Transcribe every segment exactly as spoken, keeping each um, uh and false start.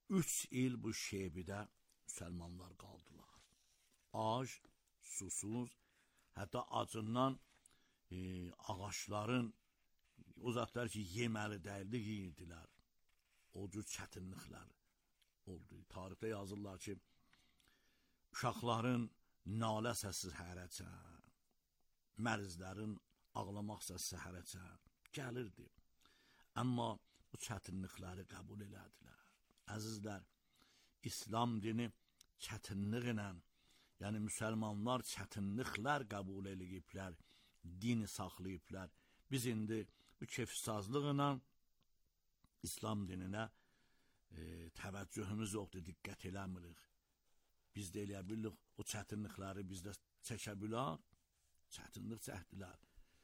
üç il bu Şebidə müsəlmanlar qaldılar. Ac, susuz, hətta acından e, ağaçların o zatlar ki, yeməli dəyildi, yeyirdilər. O cür çətinliklər oldu. Tarixdə yazırlar ki, uşaqların nalə səsi hərəcə, mərzlərin ağlamaq səsi hərəcə gəlirdi. Amma bu çətinlikləri qəbul elədilər. Əzizlər, İslam dini çətinliklə, yəni müsəlmanlar çətinliklər qəbul eləyiblər, dini saxlayıblar. Biz indi bu kefsazlıqla İslam dininə e, təvəccühümüz yoxdur, diqqət eləmirik. Biz də eləyə bilirik, o çətinlikləri bizdə çəkə bilər, çətinlik çəkdilər.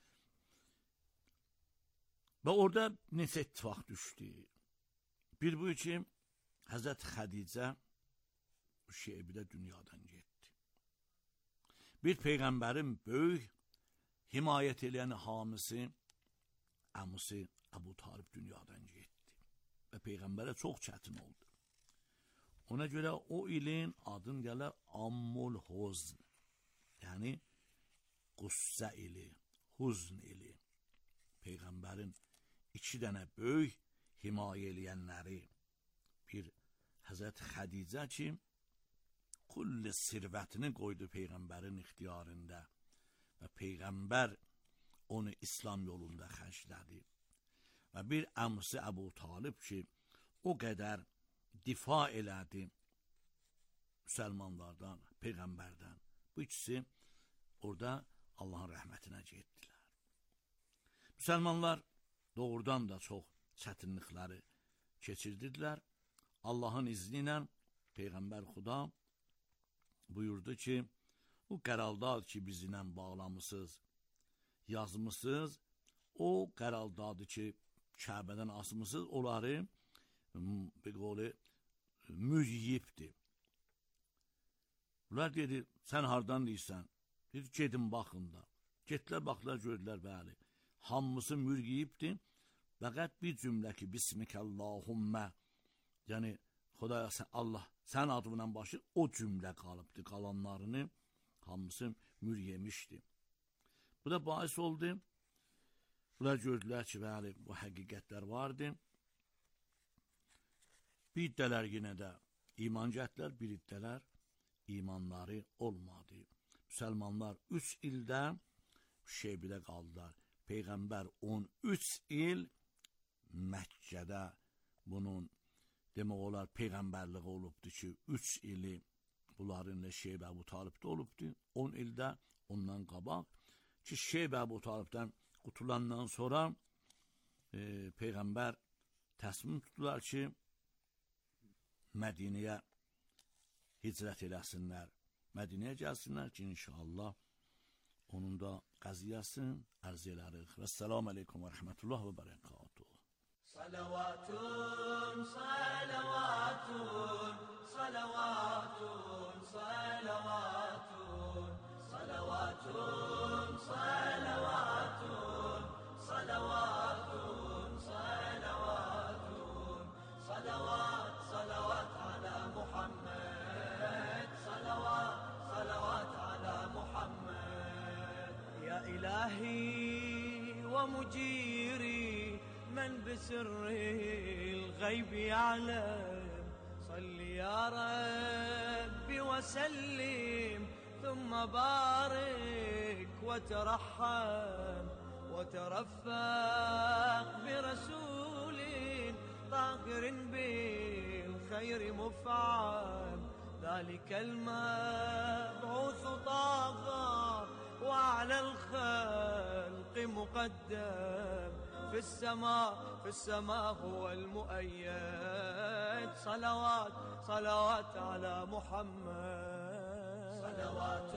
Və orada neçə ittifaq düşdü. Bir bu ki, Həzrət Xədicə Şebidə dünyadan getdi. Bir Peyğəmbərin böyük himayət eləyən hamisi, əmisi Əbu Talib dünyadan getdi. Və Peyğəmbərə çox çətin oldu. Ona görə o ilin adın gələr Ammul Huzn, yəni qüssə ili, huzn ili. Peyğəmbərin iki dənə böyük himayə eləyənləri, bir Həzrət Xədicə ki, kulli sirvətini qoydu Peyğəmbərin ixtiyarında və Peyğəmbər onu İslam yolunda xərclədi. Və bir əmsi Əbu Talib ki, o qədər difa elədi müsəlmanlardan, Peyğəmbərdən. Bu ikisi orada Allahın rəhmətinə getdilər. Müsəlmanlar doğrudan da çox çətinlikləri keçirdilər. Allahın izni ilə Peyğəmbər Xuda buyurdu ki, o qəraldadır ki, bizlə bağlamısınız, yazmısınız, o qəraldadır ki, Kəbədən asmısınız, onları bir qolu müzyibdir. Bunlar dedi, sən hardan deyirsən? Dedi, gedin baxın da. Getdilər, baxdılar, gördülər, bəli. Hamısı mürgiyibdir. Fəqət bir cümlə ki, Bismikəllahummə, yəni, Xudaya sən, Allah, sən adımla başı, o cümlə qalıbdır. Qalanlarını hamısı müryemişdi. Bu da bahis oldu. Bunlar gördülər ki, bəli, bu həqiqətlər vardı. Bir iddələr yenə də iman gətirlər, bir iddələr imanları olmadı. Müsəlmanlar üç ildə Şebidə qaldılar. Peyğəmbər on üç il Məkkədə bunun demək olar Peyğəmbərliği olubdu ki, üç ili bunların Şeybə Əbu Talibdə olubdu. on ildə ondan qabaq ki, Şeybə Əbu Talibdən qutulandan sonra e, Peyğəmbər təsmin tutdular ki, Mədinəyə hicrət eləsinlər, Mədinəyə gəlsinlər ki, inşallah onun da qəziyyəsini ərz elərik. Və səlamu aleykum və rəhmətullah və bərəkatuhu. Salavatun, salavatun, salavatun, salavatun, salavatun, salavatun, salavatun, salavatun, salavat, salavat ala Muhammed, salavat, salavat ala Muhammed. Ya ilahi wa mujiri من بسر الغيب يعلم صل يا ربي وسلم ثم بارك وترحم وترفق برسول طاهر بالخير مفعم ذلك المبعوث طاغى وعلى الخلق مقدم في السماء في السماء هو المؤيد صلوات صلوات على محمد صلوات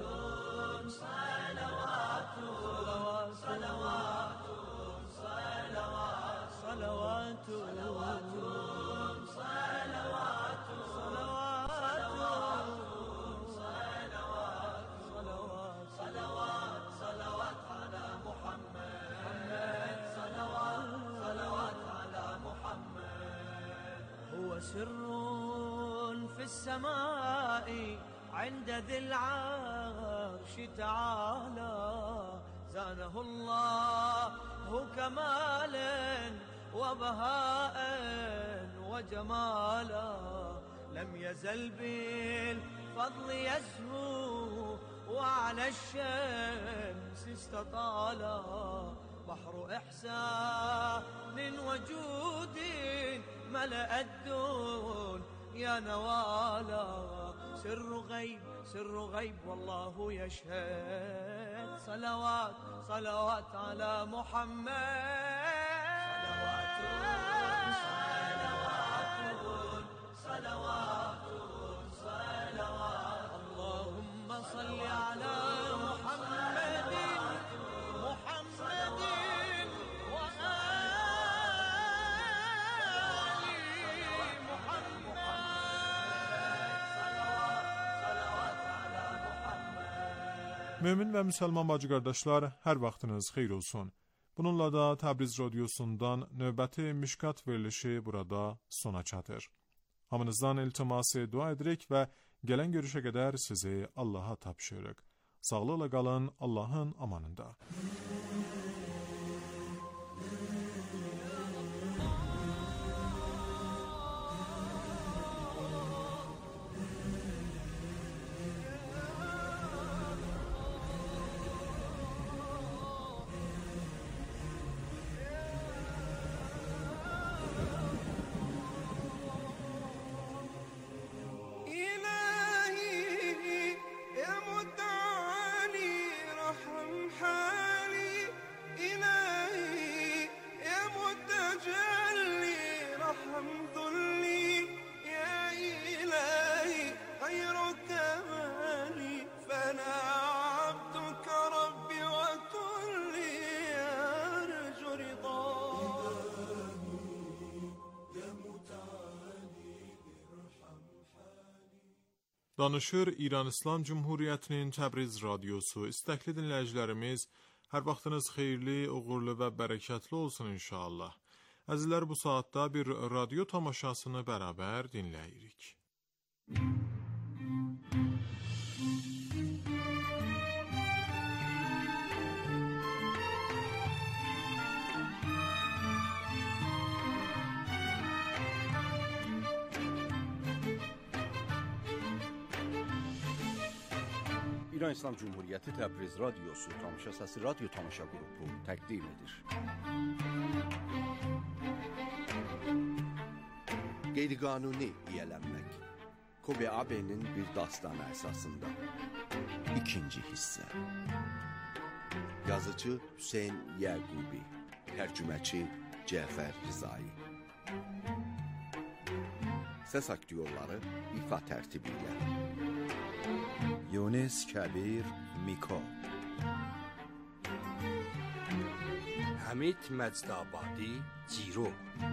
صلوات صلوات صلوات صلوات صلوات صلوات صلوات صلوات على محمد صلوات صلوات على محمد هو سر السماء عند ذي العرش تعالى زانه الله كمالا وبهاء وجمالا لم يزل بالفضل يزهو وعلى الشمس استطالا بحر إحسان وجود ملأ الدنيا نوالا سر غيب سر غيب والله يشهد صلوات صلوات على محمد صلوات صلوات صلوات اللهم صل على محمد محمد Mömin və müsəlman bacı qardaşlar, hər vaxtınız xeyir olsun. Bununla da Təbriz Radiosundan növbəti Mişkat verilişi burada sona çatır. Hamınızdan iltiması dua edirik və gələn görüşə qədər sizi Allaha tapşırırıq. Sağlıqla qalın, Allahın amanında. Danışır İran İslam Cumhuriyyətinin Təbriz Radiosu. İstəkli dinləyicilərimiz, hər vaxtınız xeyirli, uğurlu və bərəkətli olsun inşallah. Əzizlər, bu saatda bir radio tamaşasını bərabər dinləyirik. İran İslam Cumhuriyyəti Təbriz Radiosu Tamaşa Səsi Radyo Tamaşa Qrupu təqdim edir. Qeyri-qanuni yiyələnmək Kobe Abe'nin bir dastanı əsasında İkinci hissə. Yazıcı Hüseyn Yəqubi, tərcüməçi Cəfər Rizai. Səs aktyorları ifa tərtibi ilə یونس کبیر میکا حمید مجدآبادی جیرو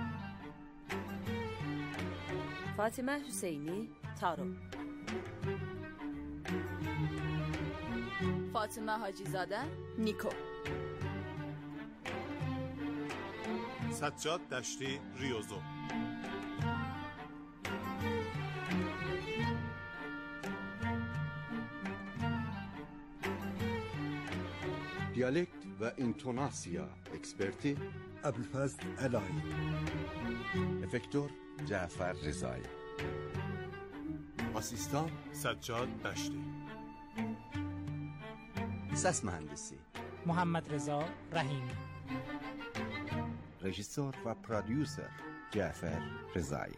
فاطمه حسینی تارو فاطمه حاجیزاده نیکو سجاد دشتی ریوزو Diyalekt ve intonasya eksperti Abülfazl Elayi. Efektör Cafer Rizai. Asistan Səccad Dəşti. Səs mühendisi Muhammed Reza Rahimi. Rejissor ve prodüser Cafer Rizai.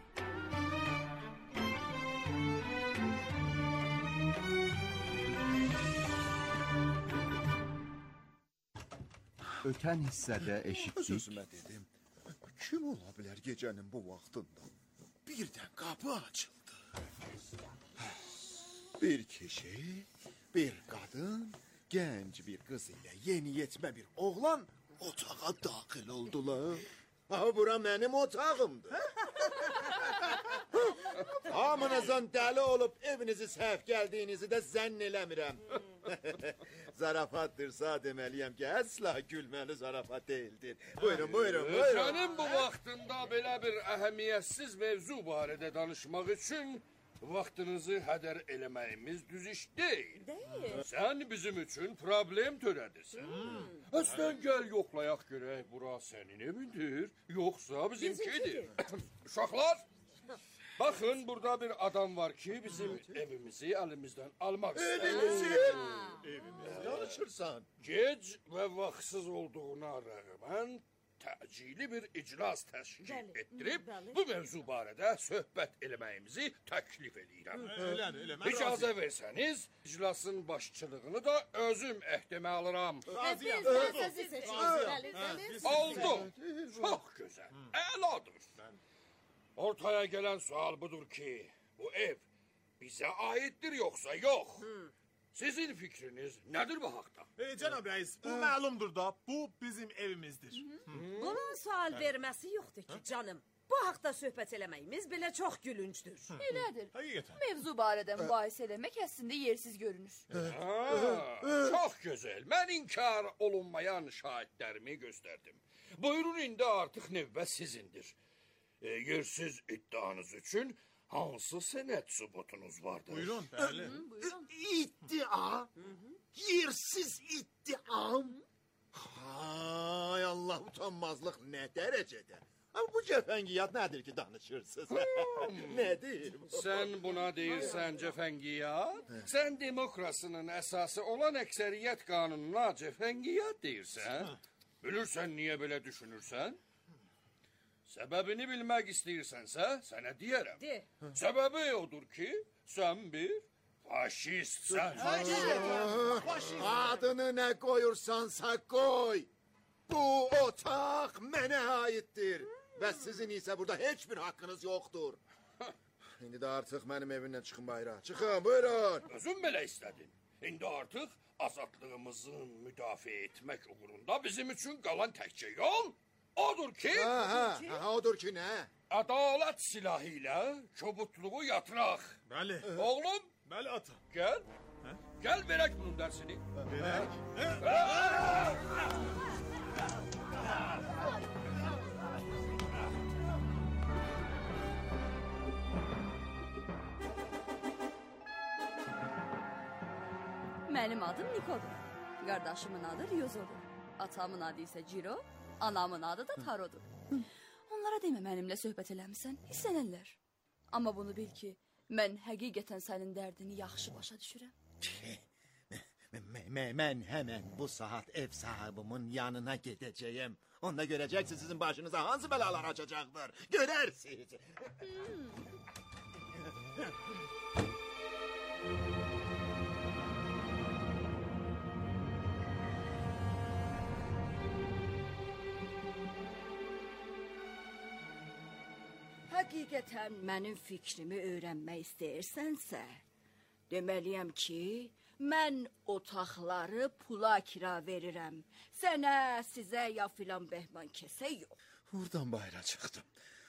Ötən hissədə eşitdik. Sözümə dedim, kim ola bilər gecənin bu vaxtında? Birdən qapı açıldı. Bir kişi, bir qadın, gənc bir qız ilə yeni yetmə bir oğlan otağa daxil oldular. Ha, bura mənim otağımdır. Hamınızın dəli olub evinizi səhv gəldiyinizi də zənn eləmirəm. Zarafatdırsa deməliyəm ki, əsla gülməli zarafat deyildir. Buyurun, buyurun, buyurun. Sənin bu vaxtında belə bir əhəmiyyətsiz mevzu barədə danışmaq üçün vaxtınızı hədər eləməyimiz düz iş deyil. Deyil. Sən bizim üçün problem törədirsən. Əslən gəl yoxlayaq görək, bura sənin evindir, yoxsa bizimkidir. Uşaqlar, baxın, burada bir adam var ki, bizim evimizi əlimizdən almaq istəyir. Evimizdə danışırsan. Gec və vaxtsız olduğuna rəğmən təcili bir iclas təşkil Bəli, etdirib, bəli. bu mövzu barədə söhbət eləməyimizi təklif edirəm. Elədir, elə. Mən İcazə versəniz, iclasın başçılığını da özüm ehdimə alıram. razıyam. Oldu. Çox gözəl. Əladır. Ortaya gələn sual budur ki, bu ev bizə aiddir yoxsa yox? Sizin fikriniz nədir bu haqda? E, Cənab rəis, bu məlumdur da, bu bizim evimizdir. Bunun sual verməsi yoxdur ki, canım. Bu haqda söhbət eləməyimiz belə çox gülüncdür. Elədir. Həqiqətən. Mevzu barədə mübahisə eləmək əslində yersiz görünür. Ha, çox gözəl. Mən inkar olunmayan şahidlərimi göstərdim. Buyurun, indi artıq növbə sizindir. E, yersiz iddianız üçün hansı sənət sübutunuz vardır? Buyurun, bəli. Buyurun. İddia. Yersiz iddiam. Hay Allah, utanmazlıq nə dərəcədə. Ama bu cəfəngiyat nədir ki danışırsınız? Nədir bu? Sən buna deyirsən cəfəngiyat? Sən demokrasının əsası olan əksəriyyət qanununa cəfəngiyat deyirsən? Bilirsən niyə belə düşünürsən? Səbəbini bilmək istəyirsənsə, sənə deyərəm. De. Səbəbi odur ki, sən bir faşistsən. Adını nə qoyursansa qoy. Bu otaq mənə aiddir. Və sizin isə burada heç bir haqqınız yoxdur. İndi də artıq mənim evimdən çıxın bayrağa. Çıxın, buyurun. Özün belə istədin. İndi artıq azadlığımızın müdafiə etmək uğrunda bizim üçün qalan təkcə yol odur ki... Ha, ha, ha, odur ki nə? Ədalət silahı ilə kobudluğu yatıraq. Bəli. Oğlum, Bəli ata. gəl. Gəl verək bunun dərsini. Verək. Mənim adım Nikodur. Qardaşımın adı Ryozodur. Atamın adı isə Ciro, anamın adı da Tarodur. Onlara demə mənimlə söhbət eləmisən, hissənərlər. Amma bunu bil ki, mən həqiqətən sənin dərdini yaxşı başa düşürəm. Mən həmən bu saat ev sahibimin yanına gedəcəyim. Onda görəcəksiniz sizin başınıza hansı bəlalar açacaqdır. Görərsiniz. Həqiqətən mənim fikrimi öyrənmək istəyirsənsə, deməliyəm ki, mən otaqları pula kira verirəm. Sənə, sizə ya filan behman kəsə yox. Buradan bayıra çıxdım.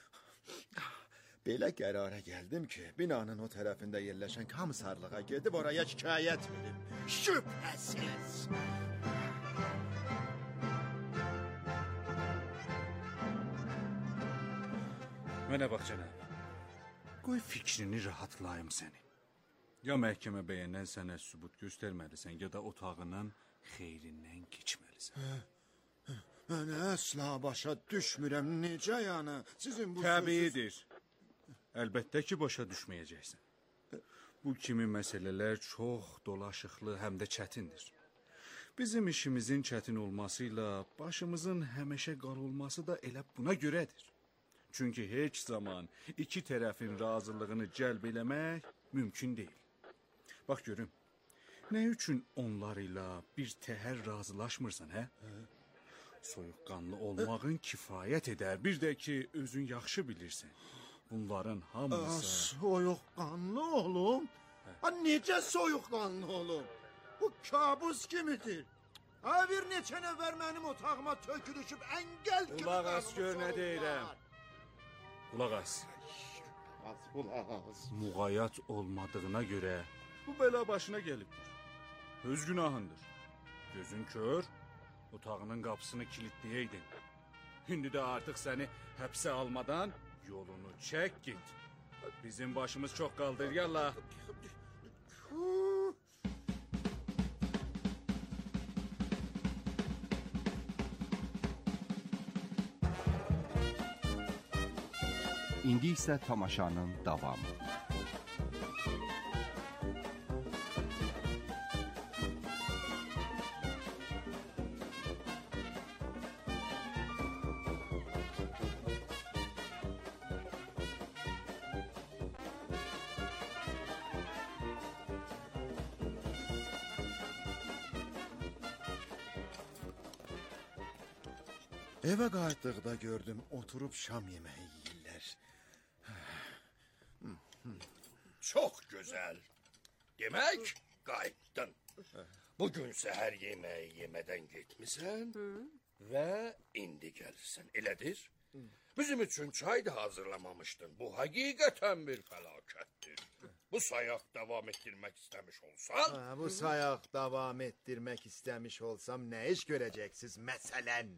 Belə qərara gəldim ki, binanın o tərəfində yerləşən komissarlığa gedib oraya şikayət verim. Şübhəsiz. Mənə bax cənab. Qoy fikrini rahatlayım səni. Ya məhkəmə bəyənən sənə sübut göstərməlisən, ya da otağının xeyrindən keçməlisən. Mən əsla başa düşmürəm, necə yəni? Sizin bu... Təbiidir. Əlbəttə ki, başa düşməyəcəksən. Bu kimi məsələlər çox dolaşıqlı, həm də çətindir. Bizim işimizin çətin olmasıyla başımızın həmişə qar olması da elə buna görədir. Çünki heç zaman iki tərəfin razılığını cəlb eləmək mümkün deyil. Bax görüm, nə üçün onlar ilə bir təhər razılaşmırsan, hə? Soyuqqanlı olmağın kifayət edər. Bir də ki, özün yaxşı bilirsən. Bunların hamısı... Soyuqqanlı olum? Ha, necə soyuqqanlı olum? Bu kabus kimidir? Ha, bir neçə nəfər mənim otağıma tökülüşüb əngəl kimi... Qulaq as, gör nə deyirəm. Qulaq as. Az qulaq as. Müğayət olmadığına görə bu bəla başına gəlibdir. Öz günahındır. Gözün kör, otağının qapısını kilitləyəydin. İndi də artıq səni həbsə almadan yolunu çək git. Bizim başımız çok kaldır, yallah. İndi isə tamaşanın davamı. Eve qayıtdıqda gördüm, oturub şam yeməyi yeyirlər. Çok güzel. Demek qayıtdın. Bugün səhər yeməyi yemeden gitmişsən ve indi gelirsən, elədir? Bizim için çay da hazırlamamıştın. Bu hakikaten bir felakettir. Bu sayaq devam ettirmek istemiş olsan... Ha, bu sayaq devam ettirmek istemiş olsam ne iş göreceksiniz məsələn?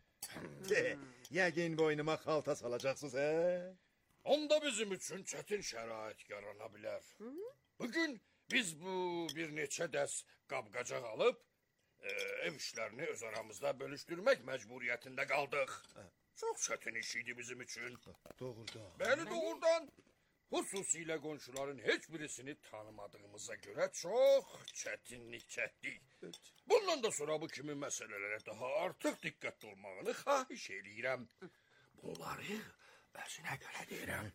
Yəqin boynuma xalta salacaksınız, he? Onda bizim için çetin şərait yaranabilir. Bugün biz bu bir neçə dəs qab-qacaq alıp... E, ev işlerini öz aramızda bölüştürmek mecburiyetinde kaldık. Çok çetin işiydi bizim için. Doğrudan. Beni doğrudan. Hususiyle komşuların hiçbirisini tanımadığımıza göre çok çetinlik çektik. Bundan da sonra bu kimi meselelere daha artık dikkatli olmağını xahiş edirəm. Bunları özünə görə deyirəm.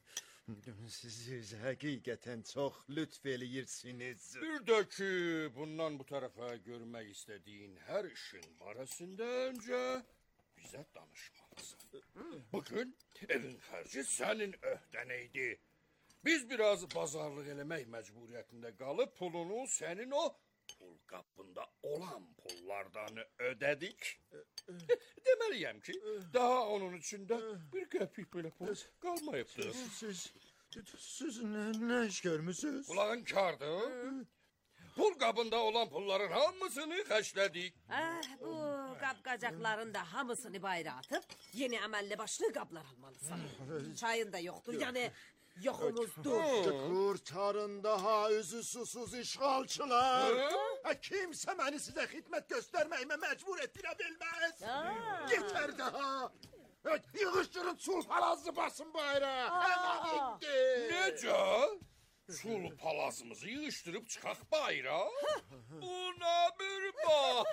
Siz hakikaten çok lütf edirsiniz. Bir de ki bundan bu tarafa görmek istediğin her işin barəsində önce bize danışmalısın. Bugün evin xərci senin öhdəneydi. Biz biraz bazarlıq eləmək məcburiyyətində qalıb pulunu senin o pul qabında olan pullardan ödedik. Demeliyim ki daha onun içinde bir qəpik belə pul qalmayıbdır. Siz, siz ne, ne iş görmüşsünüz? Kulağın kardı. Pul qabında olan pulların hamısını xərclədik. Ah, bu qab-qacaqların da hamısını bayrağa atıp yeni əməlli başlı qablar almalısın. Çayın da yoktu, yani yoxunuzdur. Kurtarın daha üzü susuz işgalçılar. Ha, kimse beni size hizmet göstermeyime mecbur ettirə bilmez. Yeter daha. Ha, yığıştırın sul palazı basın bayrağa. Hemen gitti. Necə? Sul palazımızı yığıştırıp çıxaq bayrağa? Buna bir bax.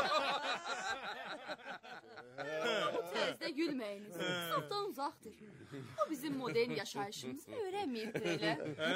Bu tərzdə gülməyiniz. Safdan uzaqdır. O bizim modern yaşayışımızı öyrənməyib belə.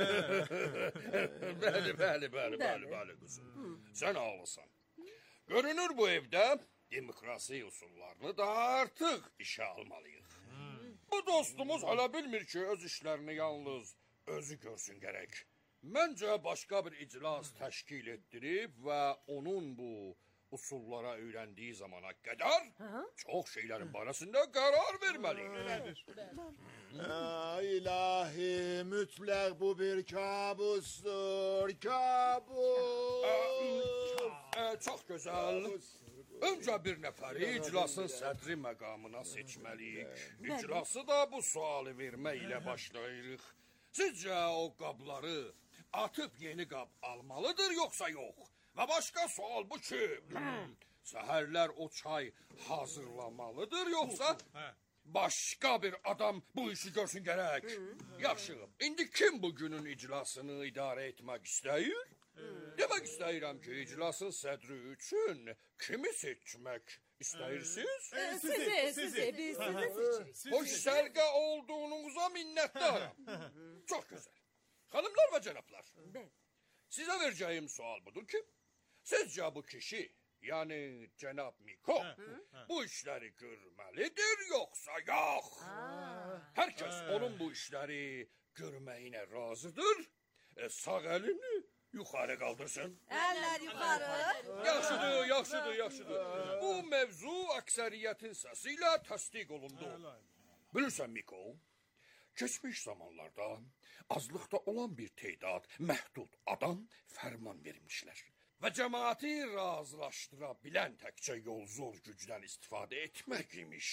Bəli, bəli, bəli, bəli, bəli qızım. Sən ağlısan. Görünür bu evdə demokrasi usullarını daha artıq işə almalıyıq. Bu dostumuz hala bilmir ki öz işlərini yalnız özü görsün gerek. Məncə başka bir iclas təşkil etdirib və onun bu usullara öğrendiği zamana kadar çok şeylerin barəsində karar verməliyik. Ya ilahi, mütləq bu bir kabustur, kabus. Ee, çok güzel. Önce bir neferi iclasın sədri məqamına seçməliyik. İclası da bu sualı verme ile başlayırıq. Sizce o qabları atıp yeni qab almalıdır yoksa yok? Ve başka sual bu ki, səhərlər o çay hazırlamalıdır yoksa başka bir adam bu işi görsün gerek? Yaxşı, indi kim bugünün iclasını idare etmek istəyir? Demek istəyirəm ki, iclasın sədri üçün kimi seçmek istəyirsiniz? Sizi, sizi, biz sizi seçirik. Hoş sərqə olduğunuza minnətdaram. Çok güzel. Hanımlar ve cenaplar, size vereceğim sual budur ki, sizce bu kişi, yani Cenab Miko, bu işleri görmelidir yoksa yok? Herkes onun bu işleri görmeyine razıdır. E, sağ elini yukarı kaldırsın. Eller yukarı. Yaxşıdır, yaxşıdır, yaxşıdır. Bu mevzu aksariyetin sesiyle tasdik olundu. Bilirsən Miko, geçmiş zamanlarda azlıqda olan bir teydad, məhdud adam fərman vermişlər. Və cəmaati razılaşdıra bilən təkcə yol zor gücdən istifadə etmək imiş.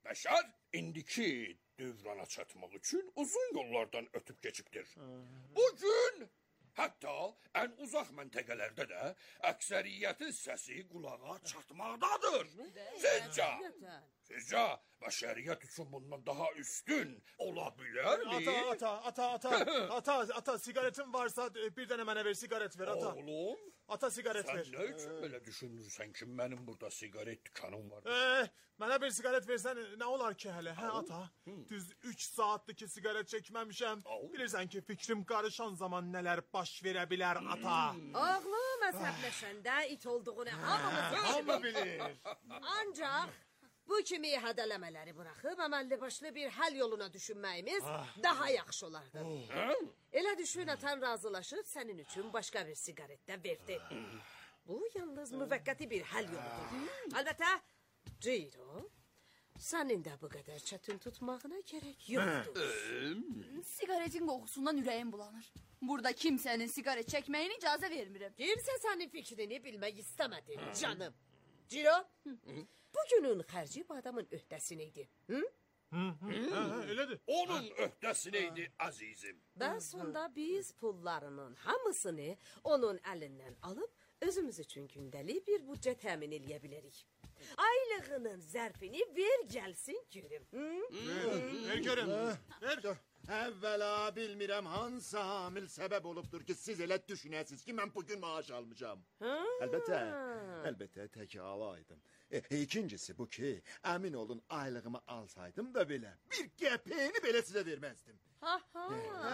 Bəşər indiki dövrana çatmaq üçün uzun yollardan ötüb keçibdir. Bugün hətta ən uzaq məntəqələrdə də əksəriyyətin səsi qulağa çatmaqdadır. Sizcə, sizcə bəşəriyyət üçün bundan daha üstün ola bilərmi? Ata, ata, ata, ata, ata, ata, sigaretin varsa bir dənə mənə ver, sigaret ver, ata. Oğlum, ata, sigaret ver. Sən nə üçün belə düşünürsən ki, mənim burada sigaret dükkanım var? Ee, mənə bir sigaret versən nə olar ki hələ, hə ata? Düz üç saatdir ki sigaret çəkməmişəm. Bilirsən ki, fikrim qarışan zaman nələr baş verə bilər, ata. Oğlum əsəbləşəndə it olduğunu hamımız Hamı bilir. Ancaq bu kimi hədələmələri buraxıb əməlli başlı bir həll yoluna düşünməyimiz daha yaxşı olardı. Elə düşün, atan razılaşıb sənin üçün başqa bir sigaret də verdi. Bu yalnız müvəqqəti bir həll yoludur. Əlbəttə, Ciro, sənin də bu qədər çətin tutmağına gerek yoxdur. Sigaretin qoxusundan ürəyim bulanır. Burada kimsənin sigaret çəkməyini icazə vermirəm. Kimsə sənin fikrini bilmək istəmədi, canım. Ciro, bugünün xərci bu adamın öhdəsinəydi. Hı? Hı, hı, hə, hə, elədir. Onun öhdəsinəydi, əzizim. Və sonda biz pullarının hamısını onun əlindən alıb, özümüz üçün gündəlik bir büdcə təmin eləyə bilərik. Aylığının zərfini ver gəlsin görüm. Ver görüm. Ver. Əvvəla bilmirəm hansı amil səbəb olubdur ki, siz elə düşünəsiniz ki, mən bugün maaş almışam. Əlbəttə, əlbəttə tək alaydım. E, ikincisi bu ki, əmin olun aylığımı alsaydım da belə, bir qəpiyini belə sizə verməzdim. Ha ha.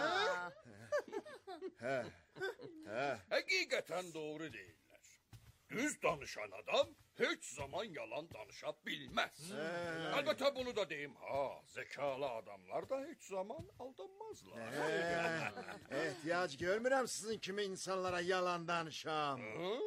Hə, hə. Həqiqətən doğru deyirlər. Düz danışan adam heç zaman yalan danışa bilməz. Əlbəttə bunu da deyim, ha, zəkalı adamlar da heç zaman aldanmazlar. Ehtiyac görmürəm sizin kimi insanlara yalan danışam.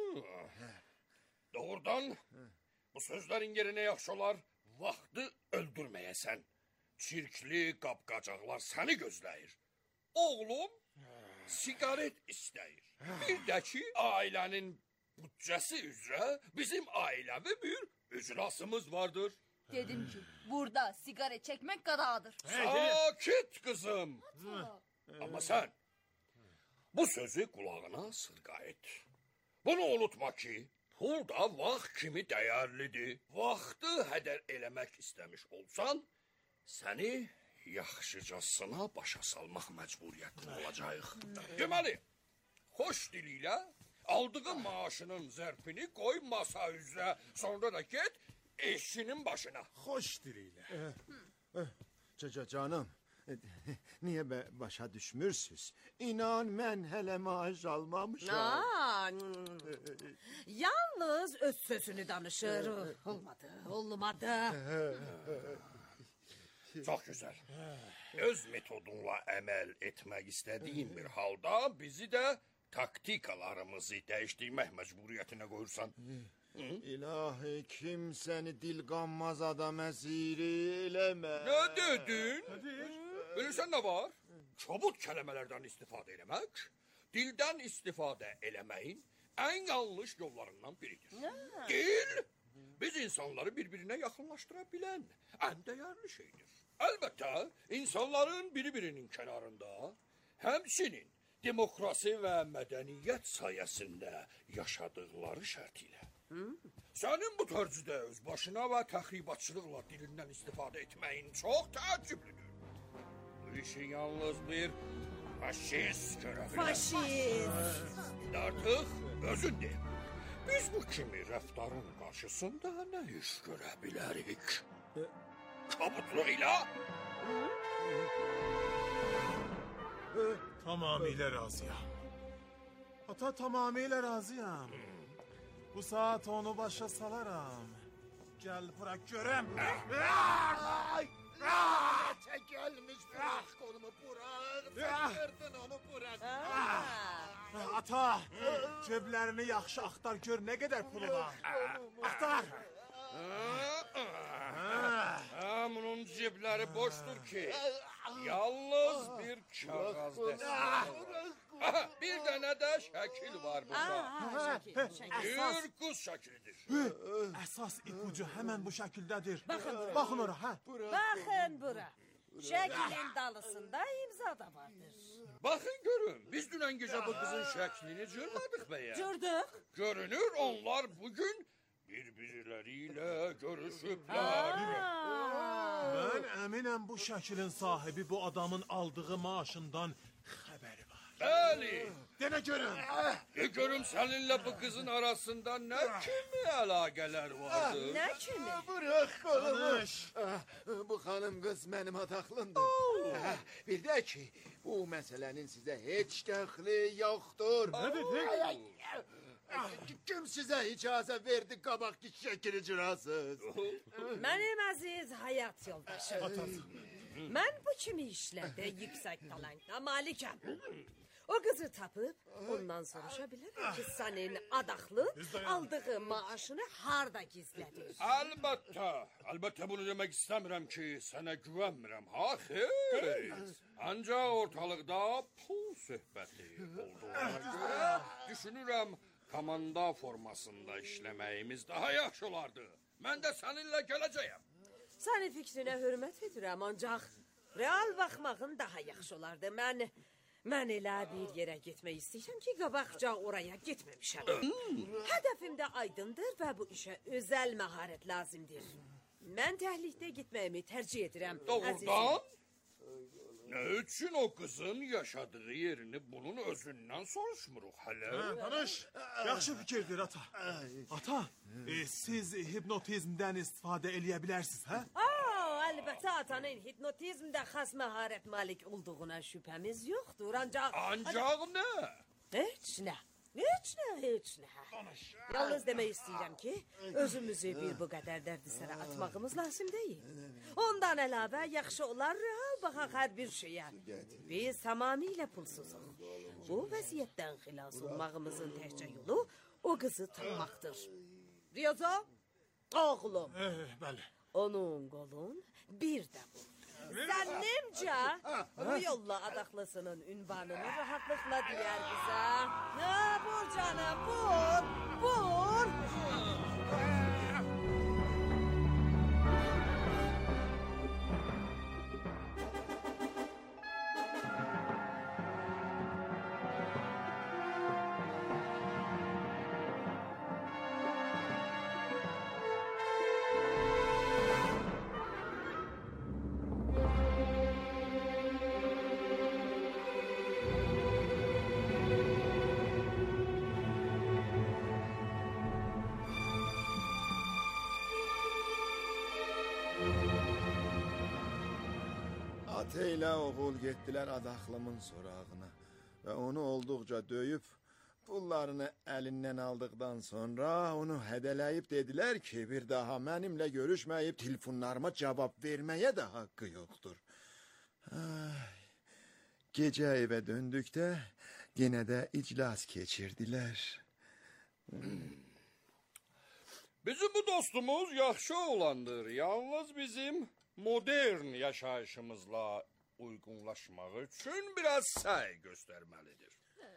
Doğrudan bu sözlərin yerinə yaxşı olar, vaxtı öldürməyəsən. Çirkli qapqacaqlar səni gözləyir. Oğlum sigaret istəyir. Bir də ki, ailənin bütçəsi üzrə bizim ailəvi bir iclasımız vardır. Dedim ki, burada sigaret çəkmək qadağadır. Sakit qızım. Amma sən bu sözü qulağına sırğa et. Bunu unutma ki, pul da vaxt kimi dəyərlidir. Vaxtı hədər eləmək istəmiş olsan, səni yaxşıcasına başa salmaq məcburiyyətində olacaq. Deməli, xoş dililə aldığın maaşının zərfini qoy masa üzrə, sonra da get eşinin başına. Xoş dililə. Canım, niyə başa düşmürsünüz? İnan, mən hələ maaş almamışam. Yalnız öz sözünü danışır. Olmadı, olmadı. Çox gözəl. Öz metodunla əməl etmək istədiyin bir halda bizi də taktikalarımızı dəyişdirmək məcburiyyətinə qoyursan. İlahi, kimsəni dil qanmaz adam əsiri eləmə. Nə dedin? Bilirsən nə var? Çabuk kələmələrdən istifadə eləmək, dildən istifadə eləməyin ən yanlış yollarından biridir. Dil, biz insanları bir-birinə yaxınlaşdıra bilən ən dəyərli şeydir. Əlbəttə, insanların biri-birinin kənarında, həmçinin demokrasi və mədəniyyət sayəsində yaşadıqları şərtilə. Sənin bu tərzdə öz başına və təxribatçılıqla dilindən istifadə etməyin çox təəccüblüdür. Bu işi yalnız bir faşist görə bilər. Faşist! Artıq özün de. Biz bu kimi rəftarın qarşısında nə iş görə bilərik? Kabutluğuyla? Tamamilə razıyam. Ata, tamamilə razıyam. Bu saat onu başa salaram. Gəl bırak görəm. Çək gəlmiş, bırak kolumu, bırak. Çəkirdin onu, bırak. Ata, ceblərini yaxşı axtar, gör nə qədər pulu var. Axtar. Bunun cebləri boşdur ki, yalnız bir kağız dəstəsi. Bir dənə də şəkil var burada. Bir qız şəklidir. Əsas ipucu həmən bu şəkildədir. Baxın, baxın ora, hə? Baxın bura. Şəklin dalısında imza da vardır. Baxın görün, biz dünən gecə bu qızın şəklini görmədik bəyə. Gördük. Görünür, onlar bugün bir-birləri ilə görüşüblər. Mən əminəm bu şəklin sahibi bu adamın aldığı maaşından xəbəri var. Bəli. Denə görün. De görüm səninlə bu qızın arasında nə kimi əlaqələr vardır? Nə kimi? Bırak kolumu. Bu hanım kız benim ataklımdır. Bir de ki bu meselenin size hiç dəxli yoktur. Ne dedin? Kim size icazə verdi qabaq ki şəkili cırasız? Mənim əziz həyat yoldaşım. Mən bu kimi işlərdə yüksək talanta malikəm. O kızı tapıp ondan soruşa bilirim ki senin adaklın aldığı maaşını harda gizledir. Əlbəttə, əlbəttə bunu demək istəmirəm ki, sənə güvənmirəm. Ha, xeyr. Ancaq ortalıqda pul söhbəti olduğuna görə düşünürəm komanda formasında işləməyimiz daha yaxşı olardı. Mən də səninlə gələcəyəm. Sənin fikrinə hörmət edirəm, ancaq real baxmağın daha yaxşı olardı. Mən Mən elə bir yerə getmək istəyirəm ki, qabaqca oraya getməmişəm. Hədəfim də aydındır və bu işə özəl məharət lazımdır. Mən təhlükdə getməyimi tərcih edirəm. Doğrudan? Nə üçün o qızın yaşadığı yerini bunun özündən soruşmuruq hələ? Hə, tanış, yaxşı fikirdir ata. Ata, e, siz hipnotizmdən istifadə eləyə bilərsiniz, hə? Aa, əlbəttə atanın hipnotizmdə xas məharət malik olduğuna şübhəmiz yoxdur, ancaq... Ancaq nə? Heç nə, heç nə, heç nə. Yalnız demək istəyirəm ki, özümüzü bir bu qədər dərdisərə atmağımız lazım deyil. Ondan əlavə yaxşı olar real baxaq hər bir şeyə. Biz tamamilə pulsuzuq. Bu vəziyyətdən xilas olmağımızın təkcə yolu o qızı tanımaqdır. Riyazo, oğlum. Eh, bəli. Onun qolun bir də bu. Zənnimcə bu yolla adaklısının ünvanını rahatlıqla deyər bizə. Ha, bur canım, bur, bur. Ata ilə oğul getdilər adaklımın sorağına ve onu olduqca döyüp pullarını əlindən aldıktan sonra onu hədələyib dedilər ki bir daha mənimlə görüşməyib telefonlarıma cavab verməyə də haqqı yoxdur. Ay, gecə evə döndükdə yenə də iclas keçirdilər. Bizim bu dostumuz yaxşı oğlandır. Yalnız bizim modern yaşayışımızla uyğunlaşmağı üçün biraz səy göstərməlidir.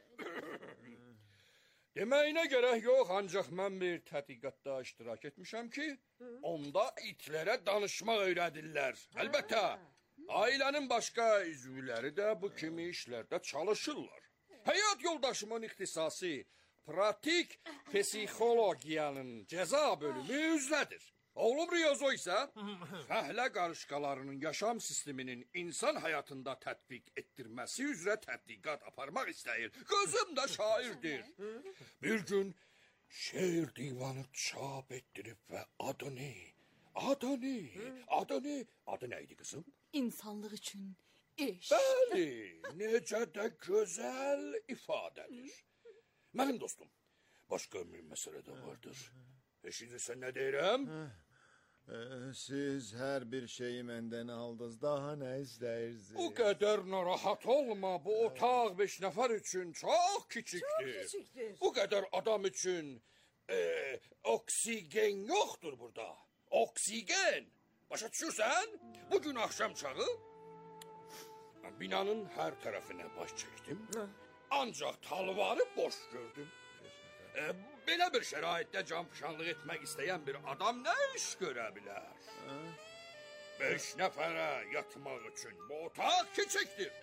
Deməyinə gərək yox, ancaq mən bir tədqiqatda iştirak etmişəm ki, onda itlərə danışmaq öyrədirlər. Əlbəttə, ailənin başqa üzvləri də bu kimi işlərdə çalışırlar. Həyat yoldaşımın ixtisası pratik psixologiyanın cəza bölümü üzrədir. Oğlum Riyazo isə fəhlə qarışqalarının yaşam sisteminin insan həyatında tətbiq etdirməsi üzrə tədqiqat aparmaq istəyir. Qızım da şairdir. Bir gün şeir divanı çap etdirib və adını, adını, adını, adı nə idi qızım? İnsanlıq üçün iş. Bəli, necə də gözəl ifadədir. Mənim dostum, başqa bir məsələ də vardır. Eşidirsən nə deyirəm? Ee, siz hər bir şeyi məndən aldınız, daha nə istəyirsiniz? Bu qədər narahat olma, bu otaq beş nəfər üçün çox kiçikdir. Çox kiçikdir. Bu qədər adam üçün e, oksigen yoxdur burada. Oksigen. Başa düşürsən? Bugün axşam çağı binanın hər tərəfinə baş çəkdim. ancaq talvarı boş gördüm. E, belə bir şəraitdə canfişanlıq etmək istəyən bir adam nə iş görə bilər? Beş nəfərə yatmaq üçün bu otaq kiçikdir.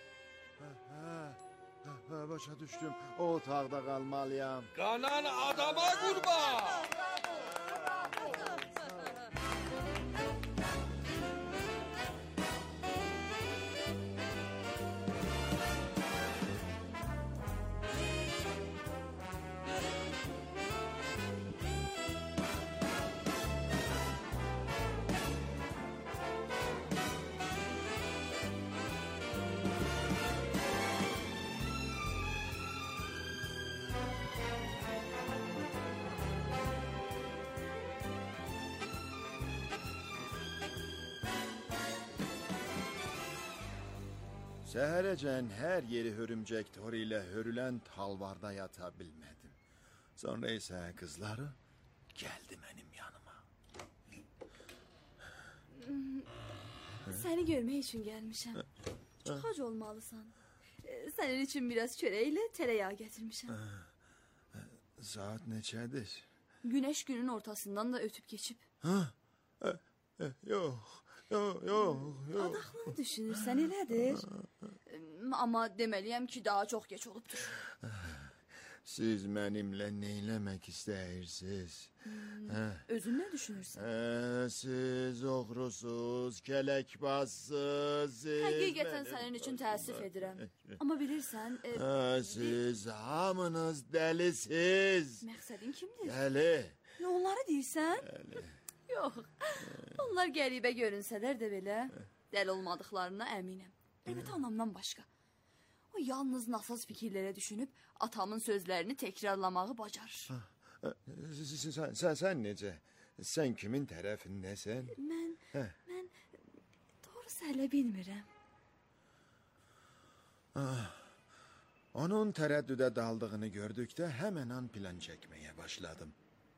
Hə, başa düşdüm. O otaqda qalmalıyam. Qanan adama qurban. Səhərəcən hər yeri hörümcək toru ilə hörülən talvarda yata bilmədim. Sonra isə qızları gəldi mənim yanıma. Səni görmək üçün gəlmişəm. Çox ac olmalısan. Sənin üçün biraz çörəklə tərəyağı gətirmişəm. Saat neçədir? Günəş günün ortasından da ötüb keçib. Ha? Yox, yox, yox, yox. Adaqlını düşünürsən, elədir. Amma deməliyəm ki, daha çox geç olubdur. Siz mənimlə neyləmək istəyirsiniz? Özün nə düşünürsən? Siz oğrusuz, kələkbazsız. Həqiqətən sənin üçün təəssüf edirəm. Amma bilirsən... Siz hamınız dəlisiz. Məqsədin kimdir? Dəli. Nə onları deyirsən? Dəli. Yox, onlar qəribə görünsələr də belə, dəli olmadıqlarına əminəm. Evet, anamdan başqa. O yalnız nasaz fikirlərə düşünüb atamın sözlərini təkrarlamağı bacarır. Sən, sən, sən necə? Sən kimin tərəfindəsən? Mən, mən doğrusu hələ bilmirəm. Onun tərəddüdə daldığını gördükdə həmən an plan çəkməyə başladım.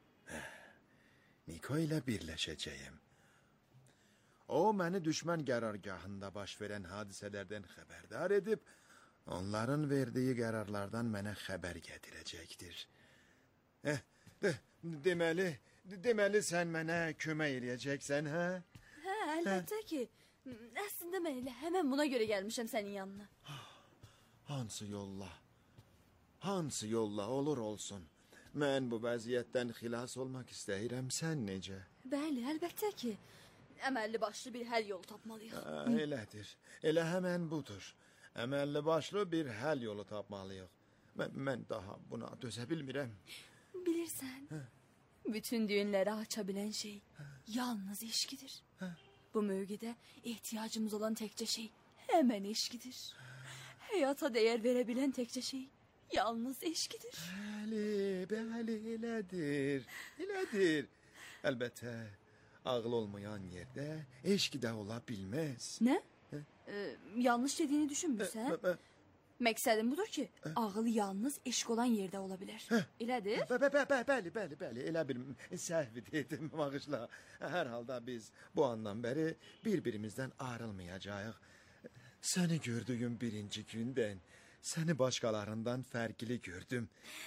Niko ilə birləşəcəyim. O, məni düşmən qərargahında baş verən hadisələrdən xəbərdar edib, onların verdiyi qərarlardan mənə xəbər gətirəcəkdir. Eh, de, deməli, deməli sən mənə kömək eləyəcəksən, hə? Hə, əlbəttə ki. Əslində mən elə həmən buna görə gəlmişəm sənin yanına. Hansı yolla? Hansı yolla olur olsun? Mən bu vəziyyətdən xilas olmaq istəyirəm, sən necə? Bəli, əlbəttə ki. Əməlli başlı bir həll yolu tapmalıyıq. Hə, elədir, elə həmən budur. Əməlli başlı bir həll yolu tapmalıyıq. Mən, mən daha buna dözə bilmirəm. Bilirsən, hə? Bütün düğünləri aça bilən şey hə? Yalnız eşkidir. Hə? Bu mövqedə ehtiyacımız olan təkcə şey həmən eşkidir. Həyata dəyər verə bilən təkcə şey yalnız eşkidir. Bəli, bəli, elədir, elədir. Əlbəttə, ağıl olmayan yerdə eşki də ola bilməz. Nə? Ee, yanlış dediğini düşünmürsən? Ə, ə, ə. Məqsədim budur ki, ə? Ağıl yalnız eşq olan yerdə ola bilər. Elədir? Bə, bə, bə, bəli, bəli, bəli, elə bir səhv dedim, bağışla. Hər halda biz bu andan bəri bir-birimizdən ayrılmayacağıq. Səni gördüyüm birinci gündən səni başqalarından fərqli gördüm.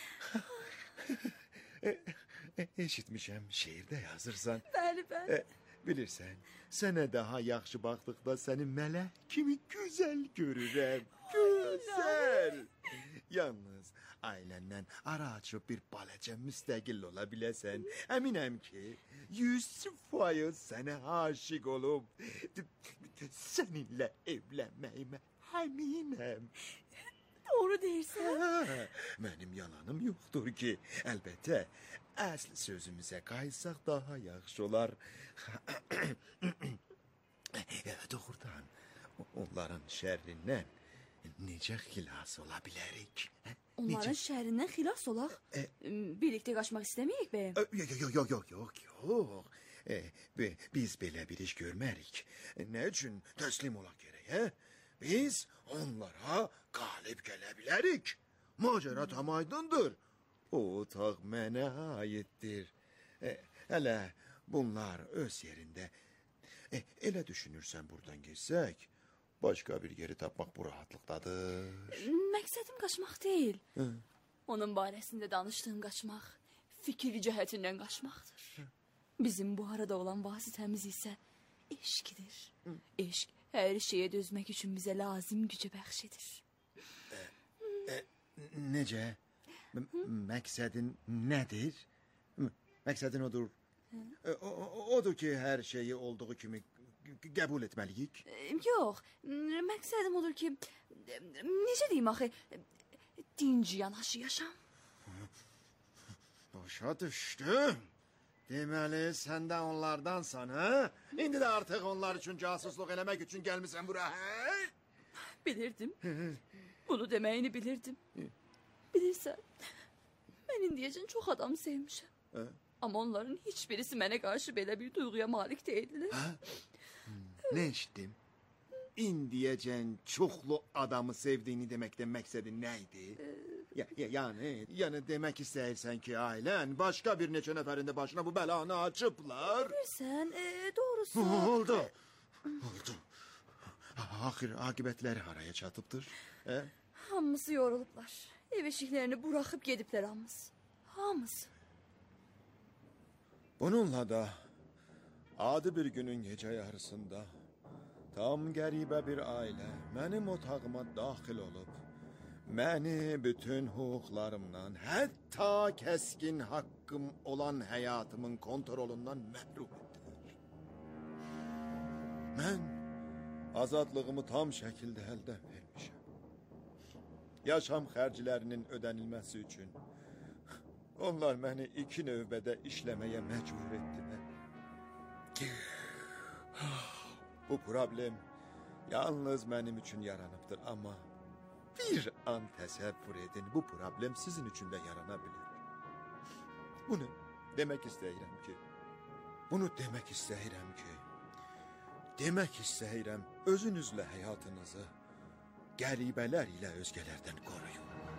Eşitmişəm, şeirdə yazırsan. Bəli, bəli. E, bilirsən, sənə daha yaxşı baxdıqda səni mələk kimi gözəl görürəm. Gözəl. Yalnız ailəndən ara açıb bir balaca müstəqil ola biləsən. Əminəm ki, yüz faiz sənə aşiq olub. Səninlə evlənməyimə əminəm. Doğru deyirsən. Hə, mənim yalanım yoxdur ki. Əlbəttə, əsl sözümüzə qaysaq daha yaxşı olar. Doğrudan, onların şərrindən necə xilas ola bilərik? Onların necə? Şərrindən xilas olaq? E, Birlikdə qaçmaq istəməyik bəyəm? Yox, yox, yox, yox, yox, yox. E, biz belə bir iş görmərik. Nə üçün təslim olaq gərək, hə? Biz onlara qalib gələ bilərik. Macəra tam aydındır. O otaq mənə aiddir. E, hələ bunlar öz yerində. E, elə düşünürsən buradan geçsək, Başka bir yeri tapmak bu rahatlıktadır. Məqsədim qaçmaq deyil. Hı. Onun barəsində danışdığım qaçmaq, fikir cəhətindən qaçmaqdır. Bizim bu arada olan vasitəmiz isə eşqdir. Eşq hər şeyə dözmək üçün bizə lazım gücə bəxş edir. E, necə? M- Məqsədin nədir? M- Məqsədin odur. E, o, o- odur ki, hər şeyi olduğu kimi g- qəbul etməliyik. Yox, məqsədim odur ki, necə deyim axı, dinc yanaşı yaşam. Başa düşdüm. Deməli, sən də onlardansan, hə? İndi də artıq onlar üçün casusluq eləmək üçün gəlmisən bura, hə? Bilirdim. Bunu deməyini bilirdim. Bilirsən, mən indiyəcən çox adam sevmişəm. Hə? Amma onların heç birisi mənə qarşı belə bir duyğuya malik deyildilər. Nə eşitdim? İndiyəcən çoxlu adamı sevdiyini deməkdən məqsədin nə idi? Ya, ya, yəni, yəni demək istəyirsən ki, ailən başqa bir neçə nəfərin də başına bu bəlanı açıblar. Bilirsən, e, doğrusu... Oldu, oldu. Axir aqibətləri haraya çatıbdır? Hə? Hamısı yorulublar. Ev eşiklərini buraxıb gediblər hamısı. Hamısı. Bununla da adi bir günün gecə yarısında tam qəribə bir ailə mənim otağıma daxil olub, məni bütün hüquqlarımdan, hətta kəskin haqqım olan həyatımın kontrolundan məhrum etdilər. Mən azadlığımı tam şəkildə əldən vermişəm. Yaşam xərclərinin ödənilməsi üçün onlar məni iki növbədə işləməyə məcbur etdilər. Bu problem yalnız mənim üçün yaranıbdır, amma bir an təsəvvür edin, bu problem sizin üçün də yarana bilir. Bunu demək istəyirəm ki, bunu demək istəyirəm ki, demək istəyirəm, özünüzlə həyatınızı qəribələr ilə özgələrdən qoruyun.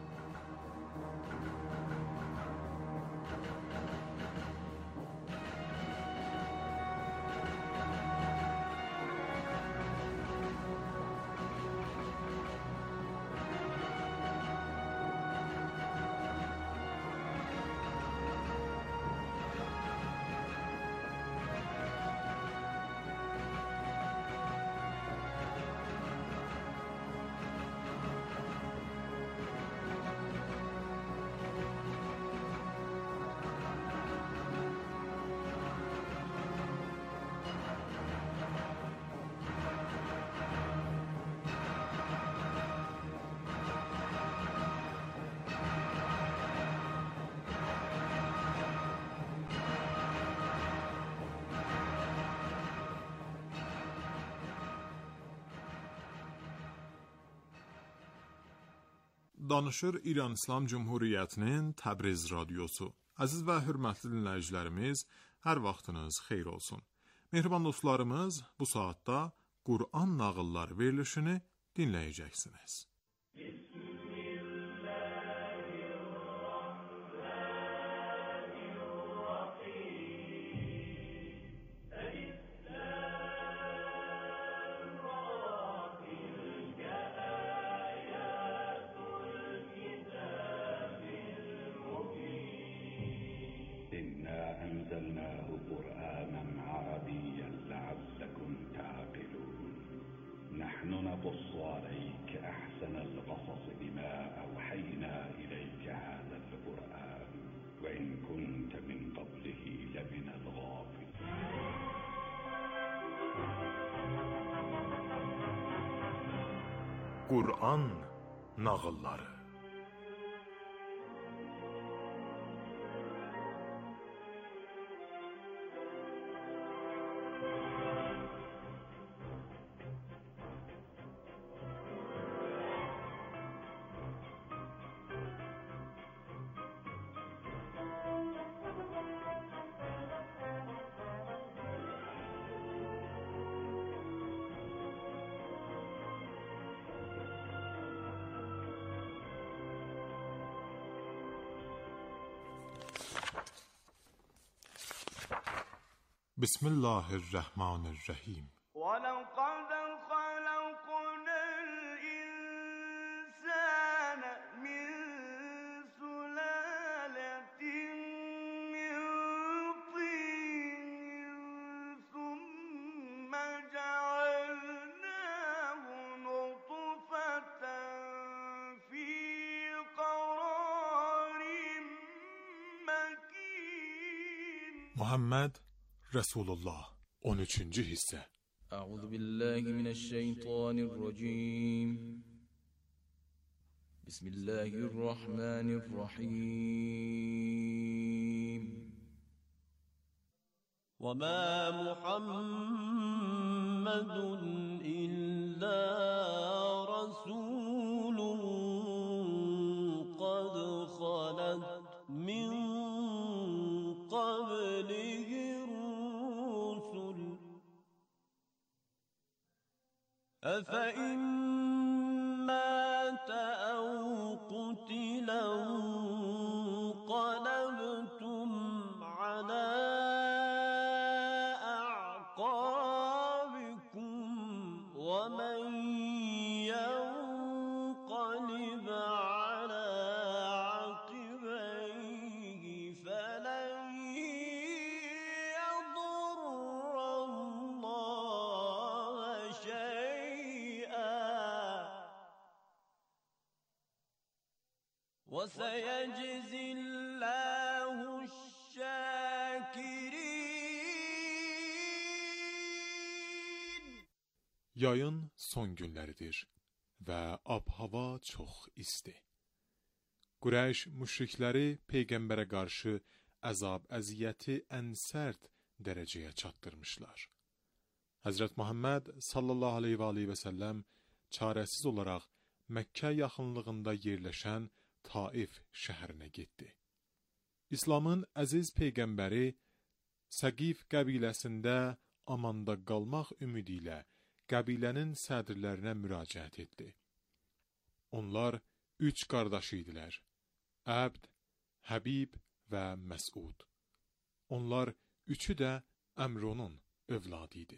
Danışır İran İslam Cumhuriyyətinin Təbriz radiosu. Əziz və hörmətli dinləyicilərimiz, hər vaxtınız xeyir olsun. Mehriban dostlarımız, bu saatda Qur'an nağılları verilişini dinləyəcəksiniz. أنزلناه قرآنا عربيا لعلكم تعقلون نحن نقص عليك أحسن القصص بما أوحينا إليك هذا القرآن وإن كنت من قبله لمن الغافلين Qur'an nağılları. بسم الله الرحمن الرحیم. ولقد خلقنا Muhammed Resulullah on üçüncü hissə. Əuzu billahi mineşşeytanirracim. Bismillahirrahmanirrahim. وما محمد إلا رسول قد خلت من قبله الرسل أفإن مات أو قتل انقلبتم على ومن ينقلب على عقبيه فلن يضر الله شيئا وسيجزي الله الشاكرين. Yayın son günləridir və ab-hava çox isti. Qureyş müşrikləri Peyğəmbərə qarşı əzab, əziyyəti ən sərt dərəcəyə çatdırmışlar. Həzrət Muhammed sallallahu aleyhi və aleyhi və səlləm çarəsiz olaraq Məkkə yaxınlığında yerləşən Taif şəhərinə getdi. İslamın əziz Peyğəmbəri Səqif qəbiləsində amanda qalmaq ümidi ilə qəbilənin sədrlərinə müraciət etdi. Onlar üç qardaş idilər: Əbd, Həbib və Məsud. Onlar üçü də Əmrunun övladı idi.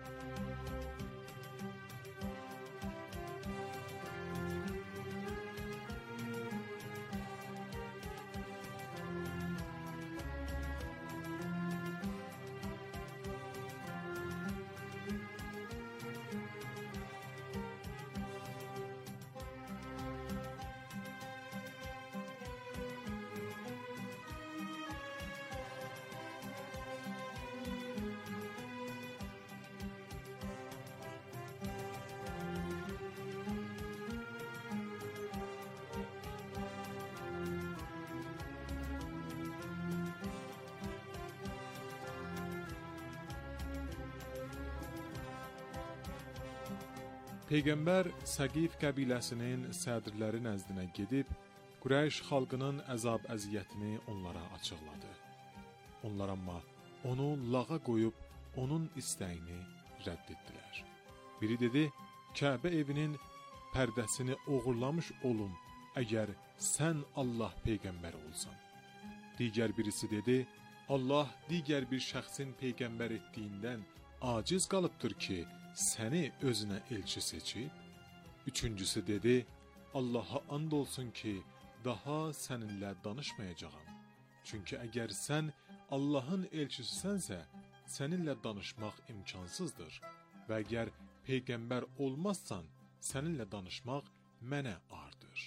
Peyğəmbər Səqif qəbiləsinin sədrləri nəzdinə gedib, Qureyş xalqının əzab əziyyətini onlara açıqladı. Onlar amma onu lağa qoyub, onun istəyini rədd etdilər. Biri dedi, Kəbə evinin pərdəsini oğurlamış olum, əgər sən Allah Peyğəmbər olsan. Digər birisi dedi, Allah digər bir şəxsin Peyğəmbər etdiyindən aciz qalıbdır ki, səni özünə elçi seçib. Üçüncüsü dedi, Allaha and olsun ki, daha səninlə danışmayacağam. Çünki əgər sən Allahın elçisisənsə, səninlə danışmaq imkansızdır. Və əgər Peyğəmbər olmazsan, səninlə danışmaq mənə ardır.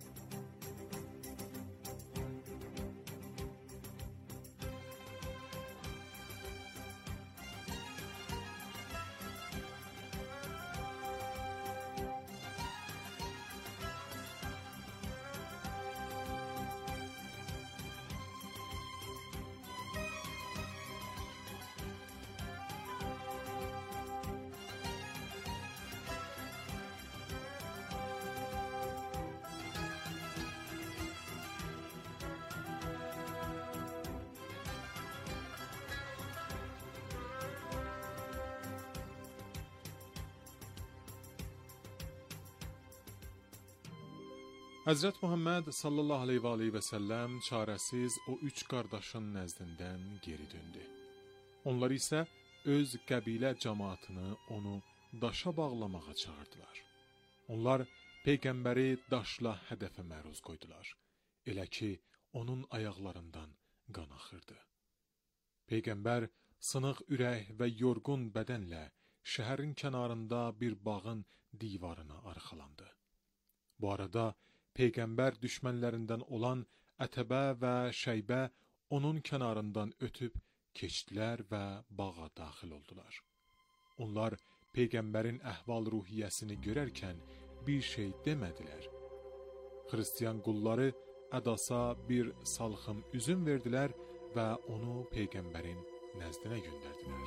Həzrət Muhammed sallallahu aleyhi və aleyhi və səlləm çarəsiz o üç qardaşın nəzdindən geri döndü. Onlar isə öz qəbilə cəmaatını onu daşa bağlamağa çağırdılar. Onlar Peyğəmbəri daşla hədəfə məruz qoydular. Elə ki, onun ayaqlarından qan axırdı. Peyğəmbər sınıq ürək və yorğun bədənlə şəhərin kənarında bir bağın divarına arxalandı. Bu arada Peyğəmbər düşmənlərindən olan Ətəbə və Şeybə onun kənarından ötüb keçdilər və bağa daxil oldular. Onlar Peyğəmbərin əhval-ruhiyyəsini görərkən bir şey demədilər. Xristiyan qulları Ədasa bir salxım üzüm verdilər və onu Peyğəmbərin nəzdinə göndərdilər.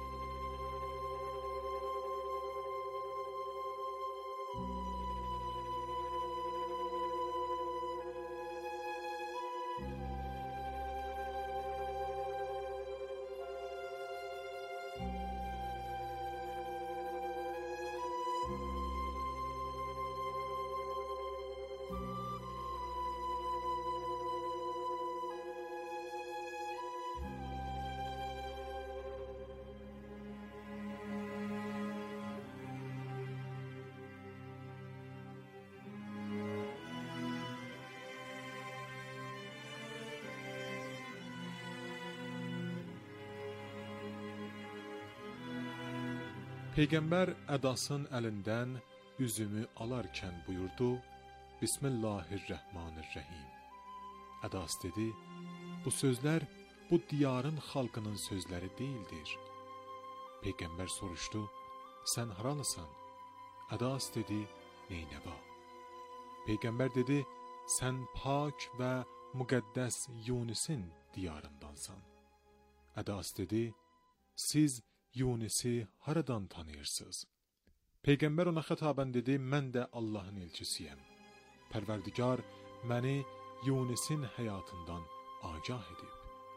Peyğəmbər Ədasın əlindən üzümü alarkən buyurdu: Bismillahirrahmanirrahim. Ədas dedi: Bu sözlər bu diyarın xalqının sözləri deyildir. Peyğəmbər soruşdu: Sən haralısan? Ədas dedi: Neynəva. Peyğəmbər dedi: Sən pak və müqəddəs Yunisin diyarındansan. Ədas dedi: Siz Yunisi haradan tanıyırsınız? Peyğəmbər ona xətabən dedi: Mən də Allahın elçisiyəm. Pərverdigar məni Yunisin həyatından agah edib.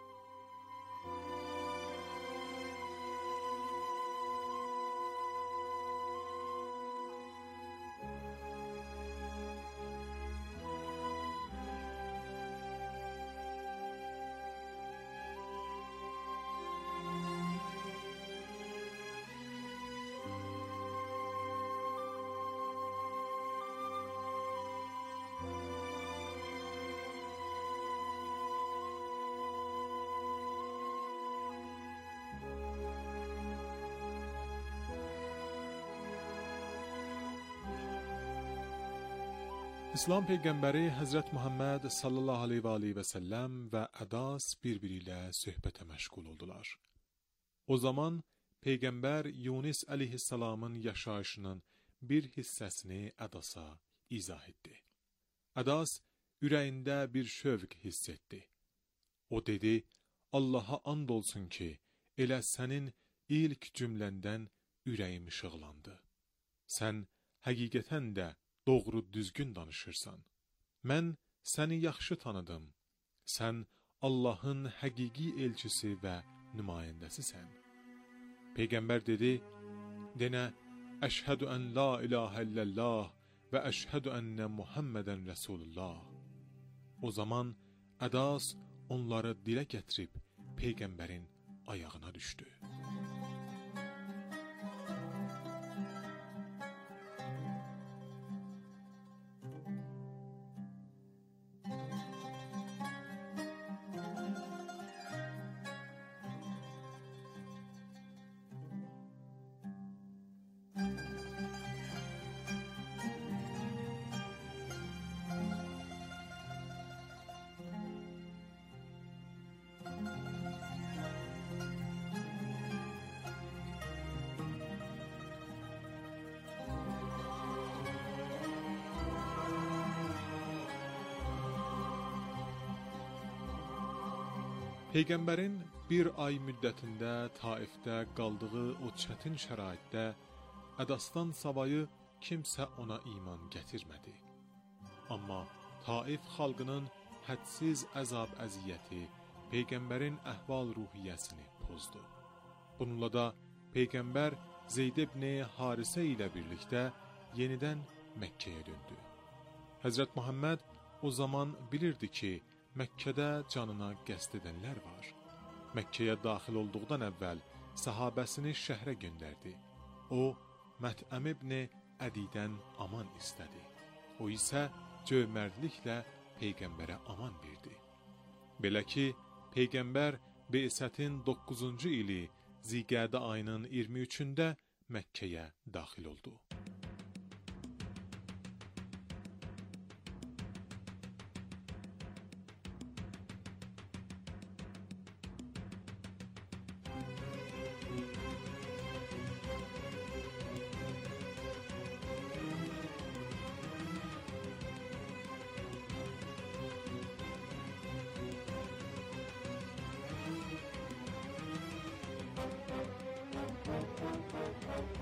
İslam Peyğəmbəri Həzrət Muhammed sallallahu aleyhi və aleyhi və səlləm və Ədas bir-biri ilə söhbətə məşğul oldular. O zaman Peyğəmbər Yunis əleyhissalamın yaşayışının bir hissəsini Ədasa izah etdi. Ədas ürəyində bir şövq hiss etdi. O dedi: Allaha and olsun ki, elə sənin ilk cümləndən ürəyim işıqlandı. Sən həqiqətən də doğru düzgün danışırsan. Mən səni yaxşı tanıdım. Sən Allahın həqiqi elçisi və nümayəndəsisən. Peyğəmbər dedi: Denə, əşhədü ən la ilahə illallah və əşhədü ənə Muhammədən Rəsulullah. O zaman Ədas onları dilə gətirib Peyğəmbərin ayağına düşdü. Peyğəmbərin bir ay müddətində Taifdə qaldığı o çətin şəraitdə Ədasdan savayı kimsə ona iman gətirmədi. Amma Taif xalqının hədsiz əzab-əziyyəti Peyğəmbərin əhval-ruhiyyəsini pozdu. Bununla da Peyğəmbər Zeyd ibn Harisə ilə birlikdə yenidən Məkkəyə döndü. Həzrət Muhammed o zaman bilirdi ki, Məkkədə canına qəsd edənlər var. Məkkəyə daxil olduqdan əvvəl səhabəsini şəhrə göndərdi. O, Mətəm ibn Ədidən aman istədi. O isə cömərdliklə Peyğəmbərə aman verdi. Belə ki, Peyğəmbər Beysətin doqquzuncu ili Zilqədə ayının iyirmi üçündə Məkkəyə daxil oldu.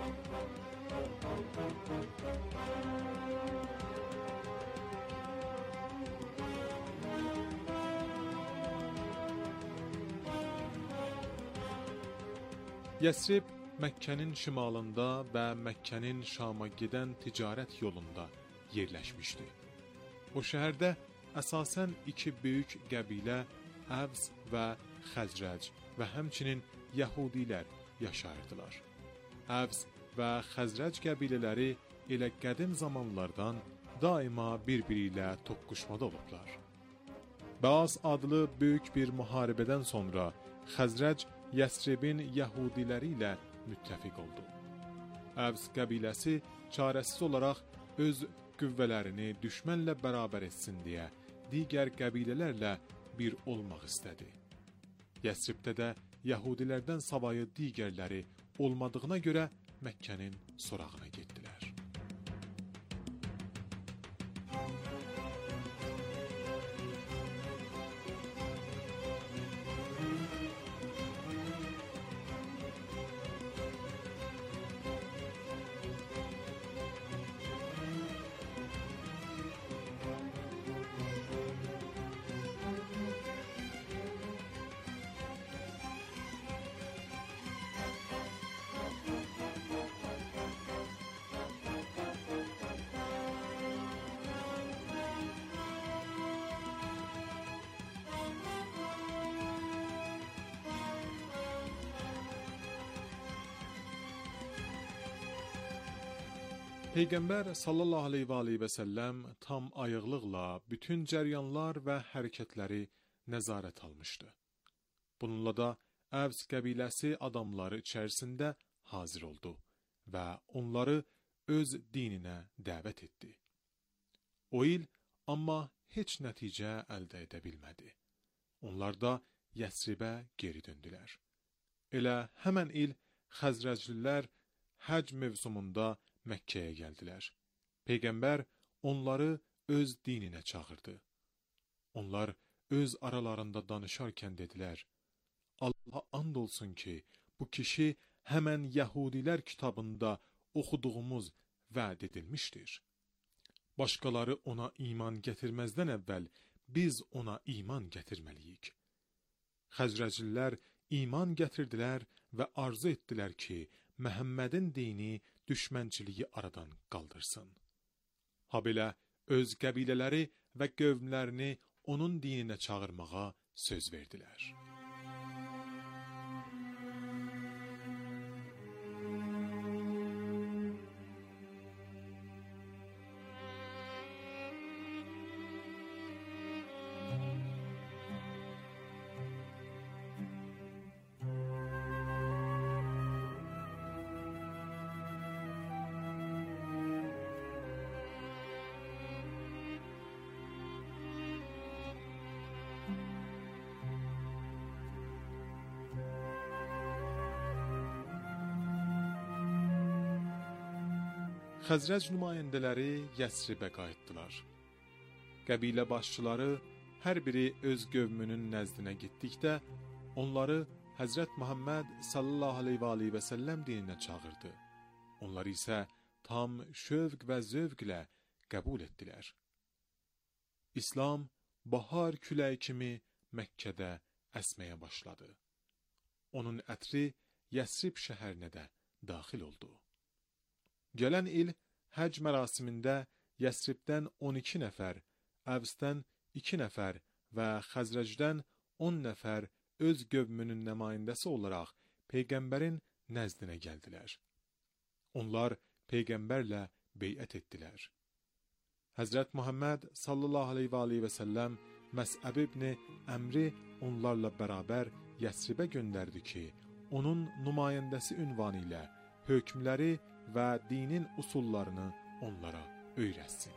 Yəsrib Məkkənin şimalında və Məkkənin Şama gedən ticarət yolunda yerləşmişdi. O şəhərdə əsasən iki böyük qəbilə Əvs və Xəzrəc və həmçinin Yəhudilər yaşayırdılar. Əvs və Xəzrəc qəbilələri elə qədim zamanlardan daima bir-biri ilə toqquşmada olublar. Bəas adlı böyük bir müharibədən sonra Xəzrəc Yəsribin Yəhudiləri ilə müttəfiq oldu. Əvs qəbiləsi çarəsiz olaraq öz qüvvələrini düşmənlə bərabər etsin deyə digər qəbilələrlə bir olmaq istədi. Yəsribdə də Yəhudilərdən savayı digərləri olmadığına görə Məkkənin sorağına getdilər. Peyğəmbər sallallahu aleyhi və aleyhi və səlləm tam ayıqlıqla bütün cəryanlar və hərəkətləri nəzarət almışdı. Bununla da Əvs qəbiləsi adamları içərisində hazır oldu və onları öz dininə dəvət etdi. O il amma heç nəticə əldə edə bilmədi. Onlar da Yəsribə geri döndülər. Elə həmən il Xəzrəclilər həc mövsumunda Məkkəyə gəldilər. Peyğəmbər onları öz dininə çağırdı. Onlar öz aralarında danışarkən dedilər: Allaha and olsun ki, bu kişi həmən Yəhudilər kitabında oxuduğumuz vəd edilmişdir. Başqaları ona iman gətirməzdən əvvəl biz ona iman gətirməliyik. Xəzrəclilər iman gətirdilər və arzu etdilər ki, Məhəmmədin dini düşmənçiliyi aradan qaldırsın. Habelə öz qəbilələri və qövmlərini onun dininə çağırmağa söz verdilər. Xəzrəc nümayəndələri Yəsribə qayıtdılar. Qəbilə başçıları hər biri öz qövmünün nəzdinə getdikdə onları Həzrət Muhammed sallallahu aleyhi və səlləm dininə çağırdı. Onlar isə tam şövq və zövqlə qəbul etdilər. İslam bahar küləyi kimi Məkkədə əsməyə başladı. Onun ətri Yəsrib şəhərinə də daxil oldu. Gələn il həc mərasimində Yəsribdən on iki nəfər, Əvsdən iki nəfər və Xəzrəcdən on nəfər öz qövmünün nümayəndəsi olaraq Peyğəmbərin nəzdinə gəldilər. Onlar Peyğəmbərlə beyət etdilər. Həzrət Muhammed sallallahu aleyhi və səlləm Məsəb ibn Əmri onlarla bərabər Yəsribə göndərdi ki, onun nümayəndəsi ünvanı ilə hökmləri və dinin usullarını onlara öyrətsin.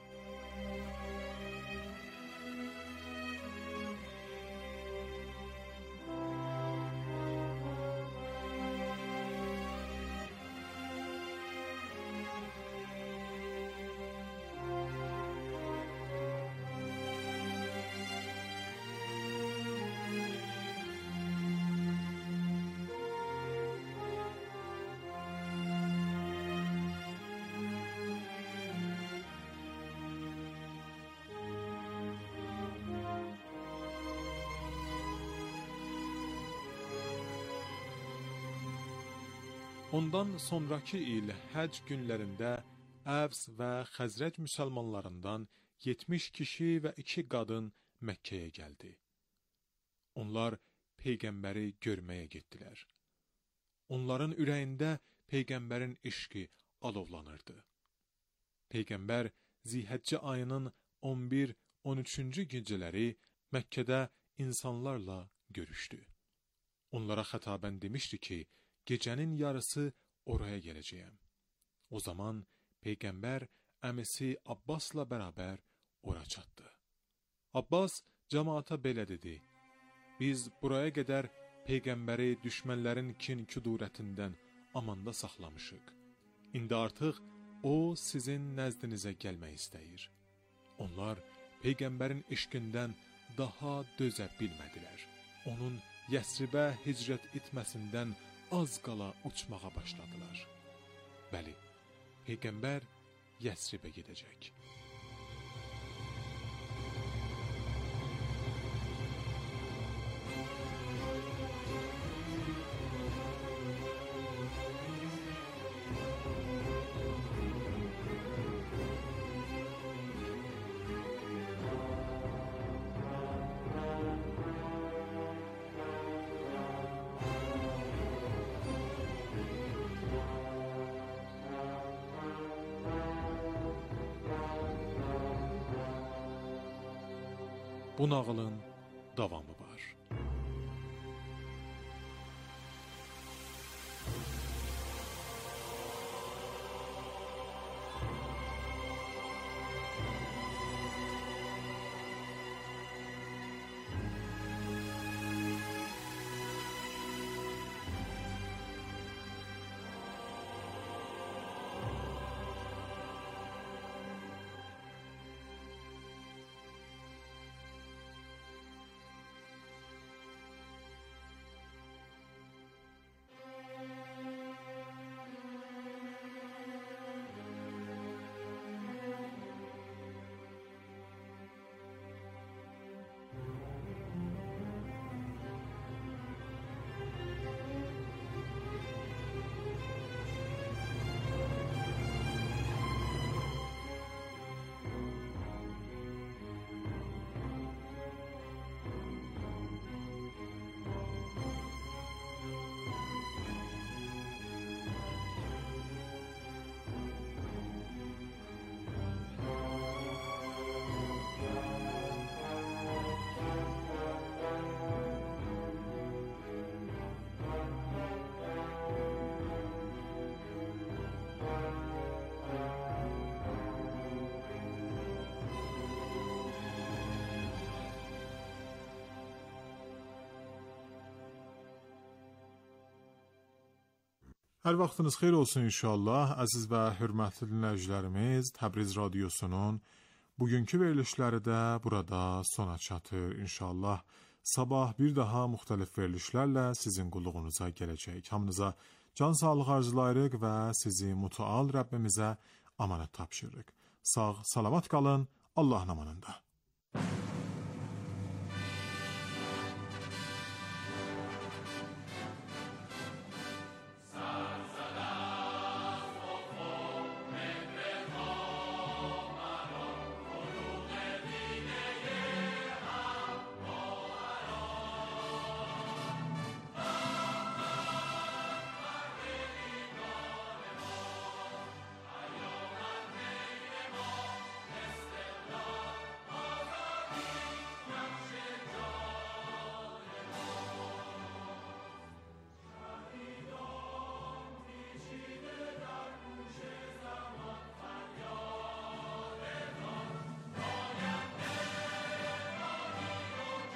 Ondan sonraki il həc günlərində Əvs və Xəzrəc müsəlmanlarından yetmiş kişi və iki qadın Məkkəyə gəldi. Onlar Peyğəmbəri görməyə getdilər. Onların ürəyində Peyğəmbərin eşqi alovlanırdı. Peyğəmbər Zilhəccə ayının on bir on üçüncü gecələri Məkkədə insanlarla görüşdü. Onlara xətabən demişdi ki, gecənin yarısı oraya gələcəyəm. O zaman Peyğəmbər əmisi Abbasla bərabər ora çatdı. Abbas cəmaata belə dedi: Biz buraya qədər Peyğəmbəri düşmənlərin kin-küdurətindən amanda saxlamışıq. İndi artıq o sizin nəzdinizə gəlmək istəyir. Onlar Peyğəmbərin eşqindən daha dözə bilmədilər. Onun Yəsribə hicrət etməsindən az qala uçmağa başladılar. Bəli, Peyğəmbər Yəsribə gedəcək. Bu nağılın davamı var. Hər vaxtınız xeyir olsun inşallah. Əziz və hörmətli dinləyicilərimiz, Təbriz Radiosunun bugünkü verilişləri də burada sona çatır inşallah. Sabah bir daha müxtəlif verilişlərlə sizin qulluğunuza gələcək. Hamınıza can sağlığı arzulayırıq və sizi mütəal Rəbbimizə amanət tapşırırıq. Sağ, salamat qalın, Allahın amanında.